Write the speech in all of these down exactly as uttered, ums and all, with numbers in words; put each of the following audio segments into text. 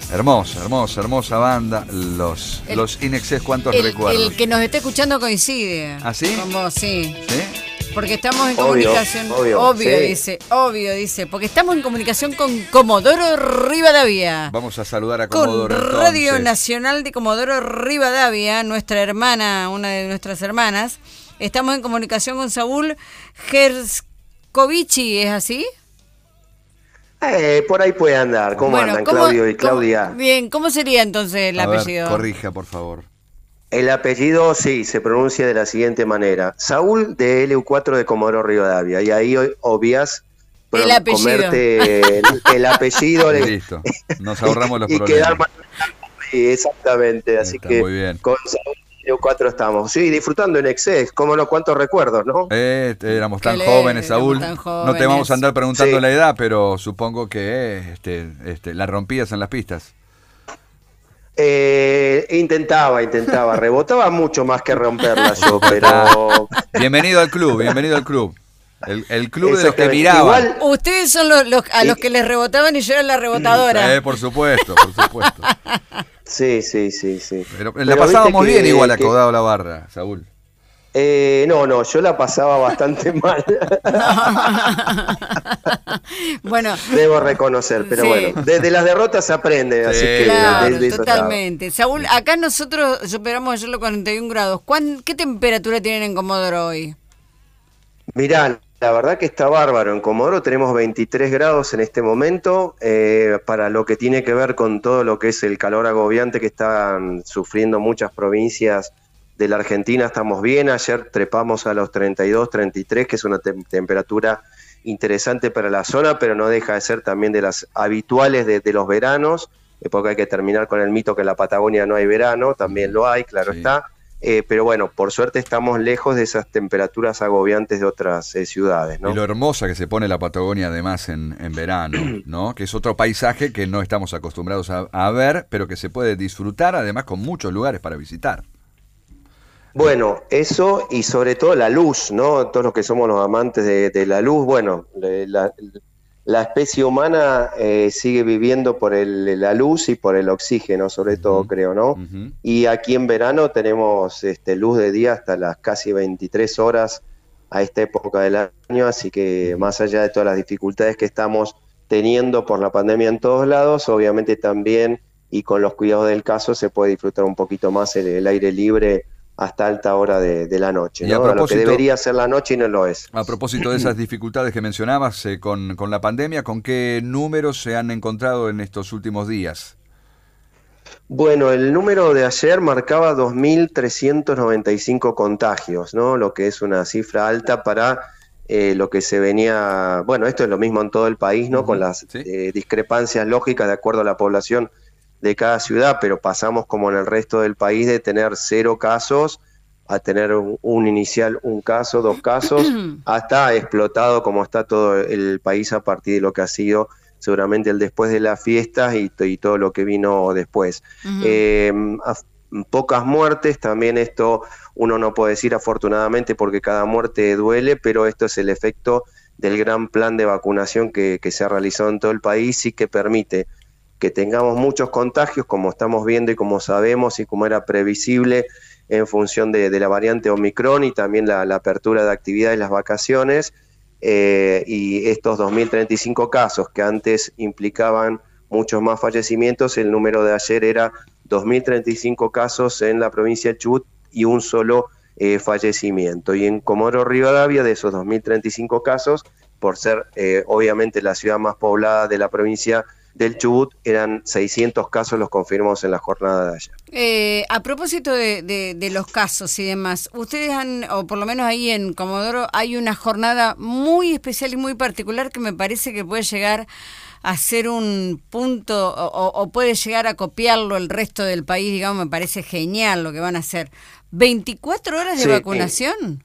Hermosa, hermosa, hermosa banda. Los, El- los In Excess, ¿cuántos El, recuerdos? el que nos está escuchando coincide. ¿Ah, sí? Con vos, sí. ¿Sí? Porque estamos en Obvio, comunicación. obvio, sí. dice, obvio, dice. Porque estamos en comunicación con Comodoro Rivadavia. Vamos a saludar a Con Comodoro Radio entonces. Nacional de Comodoro Rivadavia, nuestra hermana, una de nuestras hermanas. Estamos en comunicación con Saúl Gerscovici, ¿es así? Eh, por ahí puede andar. ¿Cómo Bueno, andan, ¿cómo- Claudio y cómo- Claudia? bien, ¿cómo sería entonces el A ver, apellido? corrija, por favor. El apellido, sí, se pronuncia de la siguiente manera. Saúl de L U cuatro de Comodoro Rivadavia. Y ahí hoy obvias El pro- apellido. comerte el, el apellido le- Listo, nos ahorramos los y problemas. quedar más. Sí, exactamente. Así Está que muy bien. con Saúl de L U cuatro estamos. Sí, disfrutando en Excess. Cómo no, cuántos recuerdos, ¿no? Eh, éramos tan Qué jóvenes, le- Saúl. éramos tan No te vamos jóvenes. a andar preguntando Sí. la edad, pero supongo que eh, este, este, la rompías en las pistas. Eh, intentaba, intentaba. Rebotaba mucho más que romperla yo, pero... Bienvenido al club, bienvenido al club. El, el club de los que Exactamente. miraban. Igual- Ustedes son los, los- a Y- los que les rebotaban y yo era la rebotadora. Eh, por supuesto, por supuesto. Sí, sí, sí, sí. Pero, la Pero pasábamos viste que- bien igual que- acodado la barra, Saúl. Eh, no, no, yo la pasaba bastante mal. Bueno, Debo reconocer, pero Sí. bueno, desde las derrotas se aprende, así Sí, que claro, de- de eso totalmente. Saúl, acá nosotros superamos ayer los cuarenta y un grados. ¿Cuán- ¿Qué temperatura tienen en Comodoro hoy? estaba. Mirá, la verdad que está bárbaro. En Comodoro tenemos veintitrés grados en este momento, eh, para lo que tiene que ver con todo lo que es el calor agobiante que están sufriendo muchas provincias de la Argentina. Estamos bien, ayer trepamos a los treinta y dos, treinta y tres, que es una tem- temperatura interesante para la zona, pero no deja de ser también de las habituales de, de los veranos, eh, porque hay que terminar con el mito que en la Patagonia no hay verano, también lo hay, claro Sí. está, eh, pero bueno, por suerte estamos lejos de esas temperaturas agobiantes de otras eh, ciudades, ¿no? Y lo hermosa que se pone la Patagonia además en, en verano, ¿no? Que es otro paisaje que no estamos acostumbrados a, a ver, pero que se puede disfrutar además con muchos lugares para visitar. Bueno, eso y sobre todo la luz, ¿no? Todos los que somos los amantes de, de la luz, bueno, le- la, la especie humana eh, sigue viviendo por el- la luz y por el oxígeno, sobre todo, Ujú. creo, ¿no? Ujú. Y aquí en verano tenemos este, luz de día hasta las casi veintitrés horas a esta época del año, así que más allá de todas las dificultades que estamos teniendo por la pandemia en todos lados, obviamente también, y con los cuidados del caso, se puede disfrutar un poquito más el, el aire libre hasta alta hora de, de la noche, Y a ¿no? A lo que propósito- debería ser la noche y no lo es. A propósito de esas dificultades que mencionabas eh, con, con la pandemia, ¿con qué números se han encontrado en estos últimos días? Bueno, el número de ayer marcaba dos mil trescientos noventa y cinco contagios, ¿no? Lo que es una cifra alta para eh, lo que se venía, bueno, esto es lo mismo en todo el país, ¿no? Ujú, Con las sí. eh, discrepancias lógicas de acuerdo a la población de cada ciudad, pero pasamos como en el resto del país de tener cero casos a tener un, un inicial, un caso, dos casos, hasta explotado como está todo el país a partir de lo que ha sido seguramente el después de las fiestas y, to- y todo lo que vino después. Ujú. Eh, af- pocas muertes, también esto uno no puede decir afortunadamente porque cada muerte duele, pero esto es el efecto del gran plan de vacunación que, que se ha realizado en todo el país y que permite que tengamos muchos contagios, como estamos viendo y como sabemos y como era previsible en función de, de la variante Omicron y también la, la apertura de actividades y las vacaciones, eh, y estos dos mil treinta y cinco casos que antes implicaban muchos más fallecimientos, el número de ayer era dos mil treinta y cinco casos en la provincia de Chubut y un solo eh, fallecimiento. Y en Comodoro Rivadavia, de esos dos mil treinta y cinco casos, por ser eh, obviamente la ciudad más poblada de la provincia del Chubut, eran seiscientos casos los confirmados en la jornada de ayer. Eh, a propósito de, de, de los casos y demás, ustedes han, o por lo menos ahí en Comodoro, hay una jornada muy especial y muy particular que me parece que puede llegar a ser un punto, o, o puede llegar a copiarlo el resto del país, digamos, me parece genial lo que van a hacer. ¿veinticuatro horas de Sí, vacunación?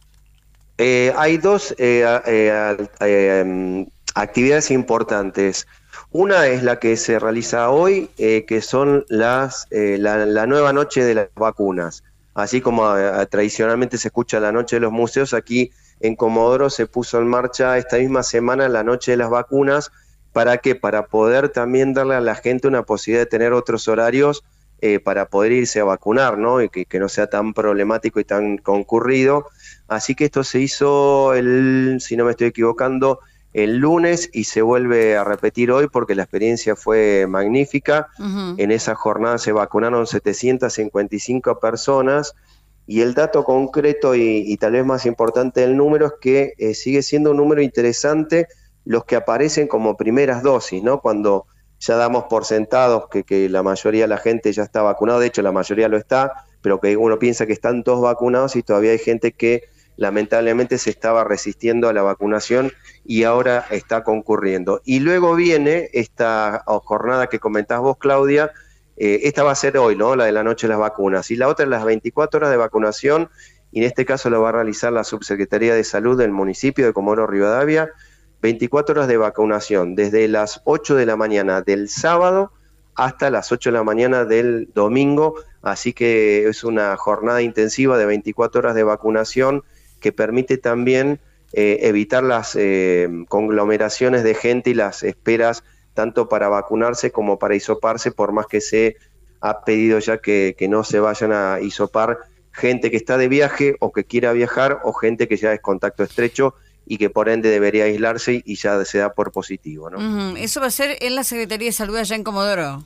Eh, hay dos eh, eh, eh, actividades importantes. Una es la que se realiza hoy, eh, que son las eh, la, la nueva noche de las vacunas. Así como eh, tradicionalmente se escucha la noche de los museos, aquí en Comodoro se puso en marcha esta misma semana la noche de las vacunas ¿para qué? Para poder también darle a la gente una posibilidad de tener otros horarios eh, para poder irse a vacunar, ¿no? Y que, que no sea tan problemático y tan concurrido. Así que esto se hizo, el, si no me estoy equivocando, el lunes y se vuelve a repetir hoy porque la experiencia fue magnífica. Uh-huh. En esa jornada se vacunaron setecientas cincuenta y cinco personas y el dato concreto y, y tal vez más importante del número es que eh, sigue siendo un número interesante los que aparecen como primeras dosis, ¿no? Cuando ya damos por sentados que, que la mayoría de la gente ya está vacunada, de hecho la mayoría lo está, pero que uno piensa que están todos vacunados y todavía hay gente que lamentablemente se estaba resistiendo a la vacunación y ahora está concurriendo. Y luego viene esta jornada que comentás vos, Claudia, eh, esta va a ser hoy, ¿no? La de la noche de las vacunas, y la otra es las veinticuatro horas de vacunación, y en este caso lo va a realizar la Subsecretaría de Salud del municipio de Comodoro Rivadavia, veinticuatro horas de vacunación, desde las ocho de la mañana del sábado hasta las ocho de la mañana del domingo, así que es una jornada intensiva de veinticuatro horas de vacunación que permite también eh, evitar las eh, conglomeraciones de gente y las esperas tanto para vacunarse como para hisoparse, por más que se ha pedido ya que, que no se vayan a hisopar gente que está de viaje o que quiera viajar o gente que ya es contacto estrecho y que por ende debería aislarse y ya se da por positivo, ¿no? Uh-huh. Eso va a ser en la Secretaría de Salud allá en Comodoro.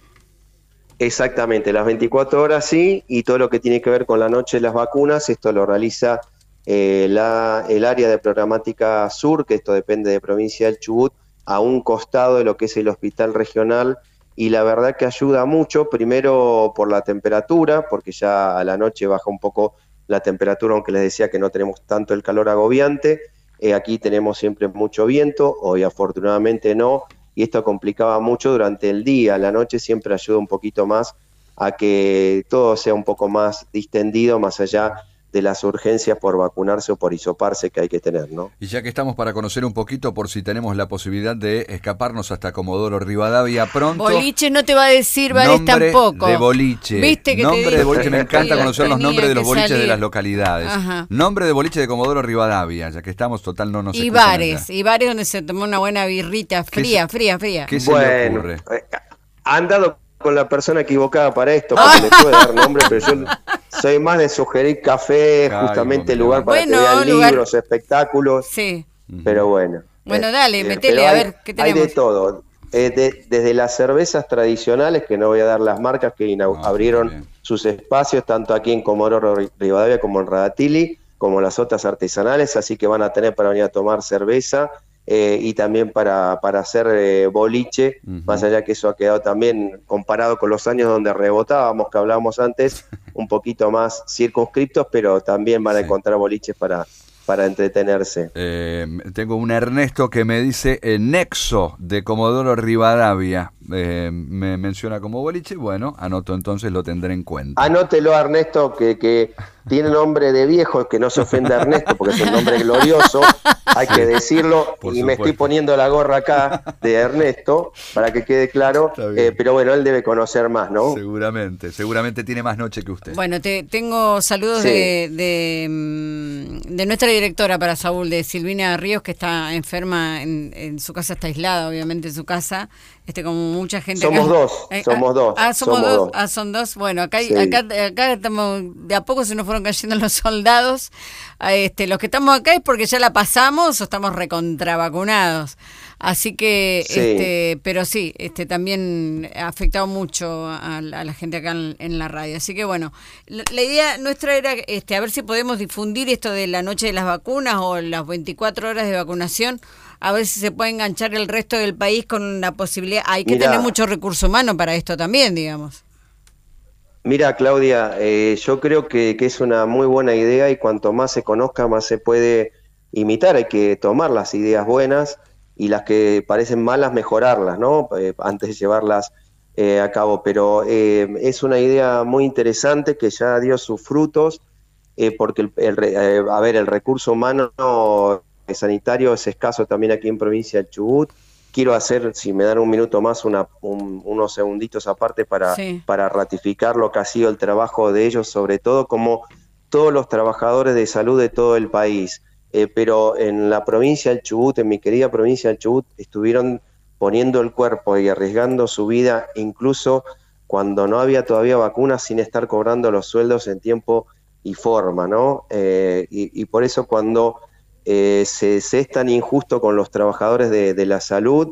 Exactamente, las veinticuatro horas sí, y todo lo que tiene que ver con la noche de las vacunas, esto lo realiza eh, la, el área de programática sur, que esto depende de provincia del Chubut, a un costado de lo que es el hospital regional, y la verdad que ayuda mucho, primero por la temperatura, porque ya a la noche baja un poco la temperatura, aunque les decía que no tenemos tanto el calor agobiante. Eh, aquí tenemos siempre mucho viento, hoy afortunadamente no, y esto complicaba mucho durante el día. La noche siempre ayuda un poquito más a que todo sea un poco más distendido, más allá de las urgencias por vacunarse o por hisoparse que hay que tener, ¿no? Y ya que estamos para conocer un poquito, por si tenemos la posibilidad de escaparnos hasta Comodoro Rivadavia pronto. Boliche no te va a decir, Vares, tampoco. Nombre de boliche. ¿Viste que nombre te de boliche, me encanta sí, conocer los nombres de los boliches salir. de las localidades. Ajá. Nombre de boliche de Comodoro Rivadavia, ya que estamos total no nos Y bares, y bares donde se tomó una buena birrita fría, se, fría, fría. ¿Qué se bueno, le ocurre? Eh, han dado con la persona equivocada para esto, porque le puedo dar nombre, pero yo soy más de sugerir café, Ay, justamente el lugar para bueno, que vean lugar... libros, espectáculos, sí. Pero bueno. Bueno, dale, eh, metele, a hay, ver, ¿qué tenemos? Hay de todo, eh, de, desde las cervezas tradicionales, que no voy a dar las marcas, que no, abrieron sus espacios, tanto aquí en Comodoro Rivadavia como en Radatili, como las otras artesanales, así que van a tener para venir a tomar cerveza, Eh, y también para, para hacer eh, boliche, uh-huh. Más allá que eso ha quedado también, comparado con los años donde rebotábamos, que hablábamos antes, un poquito más circunscriptos, pero también van a sí. encontrar boliches para, para entretenerse. Eh, tengo un Ernesto que me dice eh, Nexo de Comodoro Rivadavia, eh, me menciona como boliche, bueno, anoto entonces, lo tendré en cuenta. Anótelo, Ernesto, que, que tiene nombre de viejo, que no se ofenda Ernesto, porque es un nombre glorioso, hay sí, que decirlo, y supuesto. Me estoy poniendo la gorra acá de Ernesto, para que quede claro, eh, pero bueno, él debe conocer más, ¿no? Seguramente, seguramente tiene más noche que usted. Bueno, te, tengo saludos sí. de, de, de nuestra directora para Saúl, de Silvina Ríos, que está enferma en, en su casa, está aislada, obviamente, en su casa, este como mucha gente. Somos acá. dos, eh, somos dos. Ah, somos, somos dos. dos. Ah, son dos. Bueno, acá, sí. acá, acá estamos, de a poco se nos fueron cayendo los soldados. Este, los que estamos acá es porque ya la pasamos o estamos recontravacunados. Así que, sí. este, pero sí, este también ha afectado mucho a, a la gente acá en, en la radio. Así que bueno, la, la idea nuestra era este, a ver si podemos difundir esto de la noche de las vacunas o las veinticuatro horas de vacunación. A ver si se puede enganchar el resto del país con la posibilidad. Hay que Mirá, tener mucho recurso humano para esto también, digamos. Mira, Claudia, eh, yo creo que, que es una muy buena idea y cuanto más se conozca, más se puede imitar. Hay que tomar las ideas buenas y las que parecen malas, mejorarlas, ¿no? Eh, antes de llevarlas eh, a cabo. Pero eh, es una idea muy interesante que ya dio sus frutos, eh, porque, el, el, eh, a ver, el recurso humano no, el sanitario es escaso también aquí en provincia del Chubut. Quiero hacer, si me dan un minuto más, una, un, unos segunditos aparte para, sí. para ratificar lo que ha sido el trabajo de ellos, sobre todo como todos los trabajadores de salud de todo el país. Eh, pero en la provincia del Chubut, en mi querida provincia del Chubut, estuvieron poniendo el cuerpo y arriesgando su vida, incluso cuando no había todavía vacunas, sin estar cobrando los sueldos en tiempo y forma, ¿no? Eh, y, y por eso cuando eh, se, se es tan injusto con los trabajadores de, de la salud,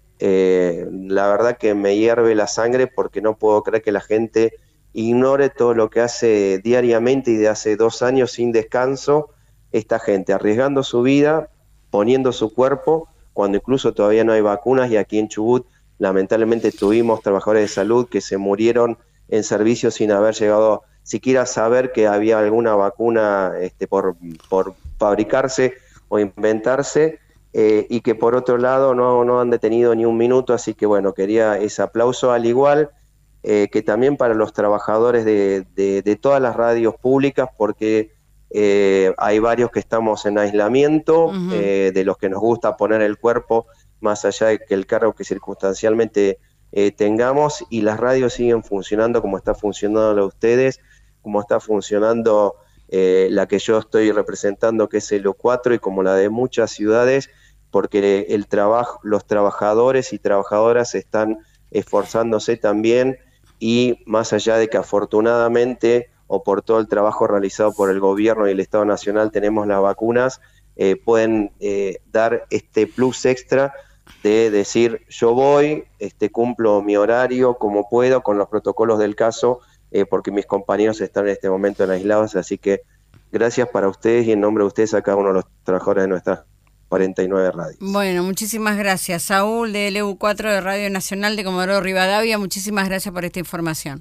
eh, la verdad que me hierve la sangre, porque no puedo creer que la gente ignore todo lo que hace diariamente y de hace dos años sin descanso esta gente, arriesgando su vida, poniendo su cuerpo, cuando incluso todavía no hay vacunas, y aquí en Chubut lamentablemente tuvimos trabajadores de salud que se murieron en servicio sin haber llegado siquiera a saber que había alguna vacuna este, por, por fabricarse o inventarse, eh, y que por otro lado no, no han detenido ni un minuto. Así que bueno, quería ese aplauso, al igual eh, que también para los trabajadores de, de, de todas las radios públicas, porque eh, hay varios que estamos en aislamiento, uh-huh. eh, de los que nos gusta poner el cuerpo más allá de que el cargo que circunstancialmente eh, tengamos, y las radios siguen funcionando como está funcionando la de ustedes, como está funcionando eh, la que yo estoy representando, que es el O cuatro, y como la de muchas ciudades, porque el trabajo, los trabajadores y trabajadoras están esforzándose también, y más allá de que afortunadamente, o por todo el trabajo realizado por el gobierno y el Estado Nacional, tenemos las vacunas, eh, pueden eh, dar este plus extra de decir, yo voy, este, cumplo mi horario como puedo, con los protocolos del caso, eh, porque mis compañeros están en este momento en aislados. Así que gracias para ustedes, y en nombre de ustedes a cada uno de los trabajadores de nuestras cuarenta y nueve radios. Bueno, muchísimas gracias. Saúl, de L U cuatro de Radio Nacional de Comodoro Rivadavia, muchísimas gracias por esta información.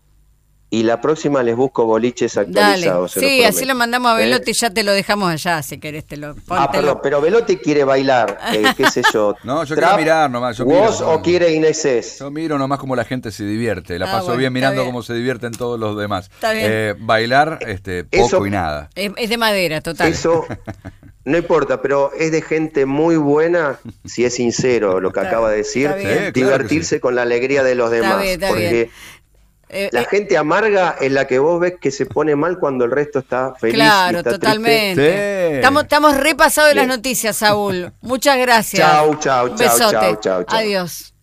Y la próxima les busco boliches actualizados. Dale. Sí, así lo mandamos a Velotti, ¿Eh? Ya te lo dejamos allá, si querés. Te lo, ah, perdón, pero Velotti quiere bailar, eh, qué sé yo. No, yo quiero mirar nomás. Yo ¿Vos miro, o quiere Inés? Yo miro nomás cómo la gente se divierte. La ah, paso bueno, bien mirando bien. cómo se divierten todos los demás. Está bien. Eh, bailar, este, poco Eso, y nada. Es, es de madera, total. Eso no importa, pero es de gente muy buena, si es sincero lo que está, acaba de decir, sí, claro divertirse sí. con la alegría de los demás. Está bien, está porque bien. Eh, la eh, gente amarga es la que vos ves que se pone mal cuando el resto está feliz. Claro, y está totalmente. Sí. Estamos, estamos repasados de las Bien. noticias, Saúl. Muchas gracias. Chau, chau, chau, Besote. chau, chau, chau. Adiós.